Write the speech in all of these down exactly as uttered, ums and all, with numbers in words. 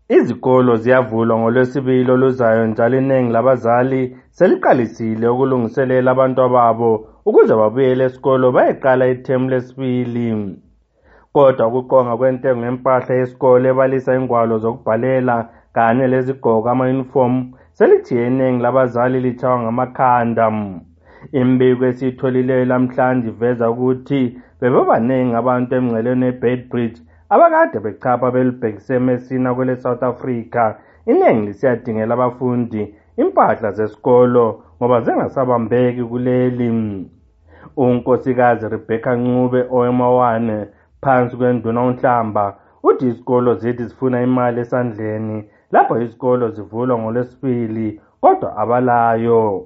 Izikolo ziyavulwa ngoLwesibili oluzayo njalo iningi labazali seliqalisile ukulungiselela abantwababo ukuze babuyele esikolo bayeqala ithemu lesibili. Kodwa ukuqonga kwentengo yempahla yesikole ebalisa ingwalo zokubhalela kanye lezigqoko ama-uniform selithiye iningi labazali litshaywa ngamakhanda. Imbiko esiyitholileyo lamhlanje iveza ukuthi bebebaningi abantu emngceleni eBeitbridge abakade bechapha belibhekise eMessina kwele South Africa. Iningi lisiyadingela abafundi impahla zesikolo ngoba zingasabambeki kuleli. Unkosikazi Rebecca Ncube owemawane phansi kwenduna uNhlamba uthi isikolo zithi zifuna imali esandleni lapho isikolo zivulwa ngoLwesibili kodwa abalayo.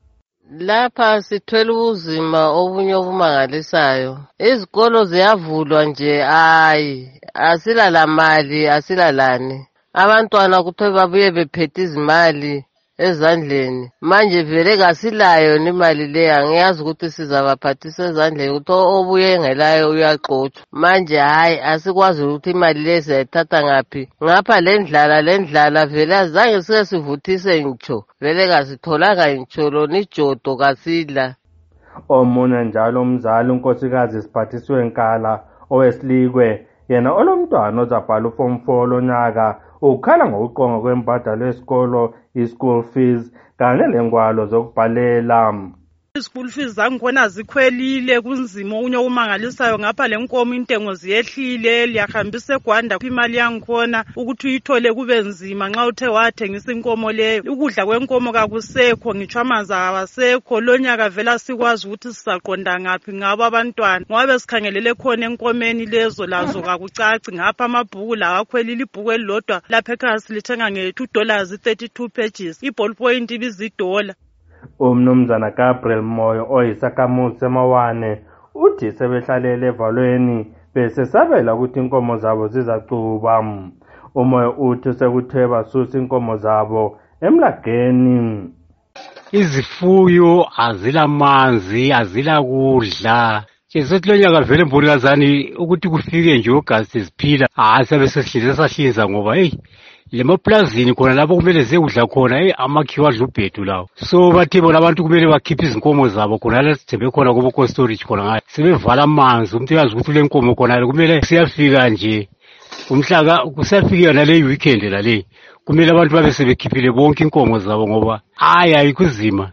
Lapha sithwele ubuzima obunye obumangalisayo. Izikolo ziyavulwa nje, hayi asila la mali, asila lani. Abantwana kuthiwe babuye bephethe izimali ezandleni. Manje vele kasilayo nimali le, angiyazi ukuthi sizabaphathisa ezandleni ukuthi obuye ngelayo uyaxotshwa. Manje hayi asikwazi ukuthi imali le siyayithatha ngaphi. Ngapha lendlala lendlala vele azange sike sivuthise ngitsho. Vele kasitholanga ngitsho lona ijodo kasidla. Omunye njalo umzali unkosikazi Siphathiswe Nkala owesilikwe yena olomntwana ozabhala uform four lonyaka ukhala ngokuqonga kwembadalo yesikolo i-school fees kanye lengwalo zokubhalela. School fees zangikhona zikhwelile kunzima okunye okumangalisayo ngapha lenkomo intengo ziyehlile liyahambisa eGwanda imali yangikhona ukuthi uyithole kube nzima nxa uthe wathengisa inkomo leyo. Ukudla kwenkomo kakusekho ngitsho amanzi awasekho lonyaka vela sikwazi ukuthi sizaqonda ngaphi ngabo abantwana ngoba besikhangelele khona enkomeni lezo lazo kakucaci ngapha amabhuku la akhwelile ibhuku elilodwa lapha ekhaya silithenga nge-two dollars thirty-two pages iballpoint ibiza idola. Umnumzana Gabriel Moyo oyisakhamuzi emawane uthi sebehlalele evalweni bese sabela ukuthi inkomo zabo zizacuba. Umoyo uthi sekuthe basusa inkomo zabo emlageni. Izifuyo azila manzi azila kudla sethi lo nyaka vele mbonakazani ukuthi kufike nje uGasti ziphila hayi sesihlize sahlinza ngoba hey lemaplazini khona lapho kumele zekudla khona hey amakhiwa adla ubhedu lawo. So bathi bona abantu kumele bakhiphe izinkomo zabo khona la sithembe khona kubo cold storage khona ngayo sebevala amanzi umuntu uyazi ukuthi le nkomo khona kumele siyafika nje umhlaka kusafika nale weekend la le kumele abantu babe sebekhiphile bonke inkomo zabo ngoba hayi ayikuzima.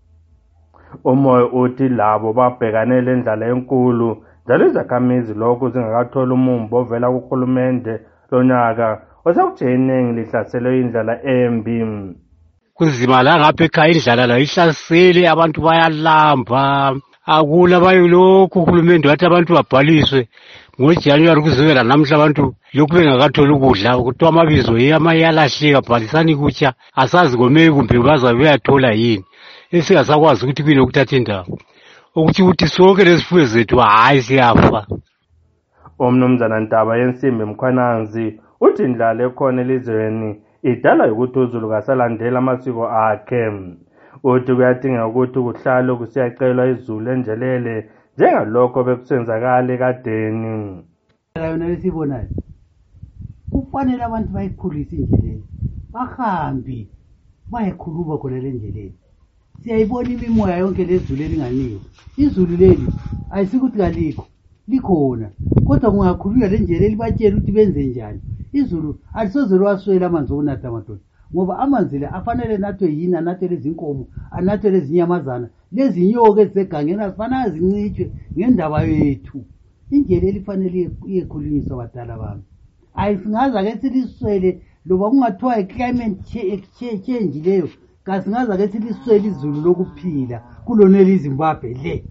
Umoya uthi labo babhekane lendlala enkulu njalo izakhamizi lokho zingakathola umumbo ovela kuhulumende lonyaka osekuthi iningi lihlaselwe indlala embi. Kuzima la ngapha ekhaya indlala la ihlasele abantu bayalamba akula bayilokhu uhulumende wathi abantu babhaliswe ngoJanuary kuzovela namhla abantu lokhu bengakatholi ukudla kuthiwa amabizo yamayahlahleka bhalisani kutsha asazi ngomeye kumbe baza beyathola yini esingasakwazi ukuthi kuyini okuthatha indawo ukuthi ukuthi sonke lesifuyo zethu hayi siyafa. Umnumzana Ntaba Yensimbi Mkhwananzi uthi indlala ekhona elizweni idala ukuthi uZulu kasalandela amasiko akhe. Uthi kuyadingeka ukuthi kuhlalo kusiyacelwa izulu enjelele njengalokho bekusenzakala ekadeni. Yona lesibonayo kufanele abantu bayikhulisa indlela bahambe bayekhuluma khona le ndlela. Siyayibona imimoya yonke lezulu elinganiwe. Izulu leli ayisikuthi kalikho likhona kodwa kungakhulunywa le ndlela elibatshela ukuthi benze njani. Izulu alisoze lwaswela amanzi okunatha madoda ngoba amanzi la afanele nathwe yini anathe lezi nkomo anathe lezi nyamazana lezi nyoka ezisegangeni azifanele zincitshwe ngendaba yethu. Indlela elifanele iyekhulunyiswa badala bami ayisingaza ke siliswele loba kungathiwa i-climate change leyo kasingaza ke siliswele izulu lokuphila kuloneli Zimbabwe le.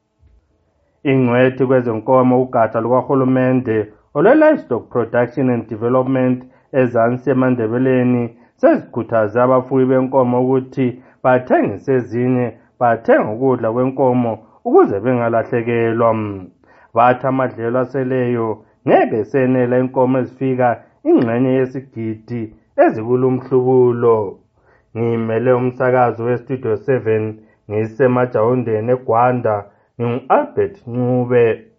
Ingcwethi kwezenkomo ugatsha lukahulumende olwe-Livestock Production and Development ezansi eMandebeleni sezikhuthaze abafuyi benkomo ukuthi bathengise ezinye bathenga ukudla kwenkomo ukuze bengalahlekelwa. Bathi amadlelo aseleyo ngeke senela inkomo ezifika ingxenye yesigidi ezikulumhlubulo. Ngimele umsakazo weStudio seven ngisemajawundeni eGwanda ngingu-Albert Ncube.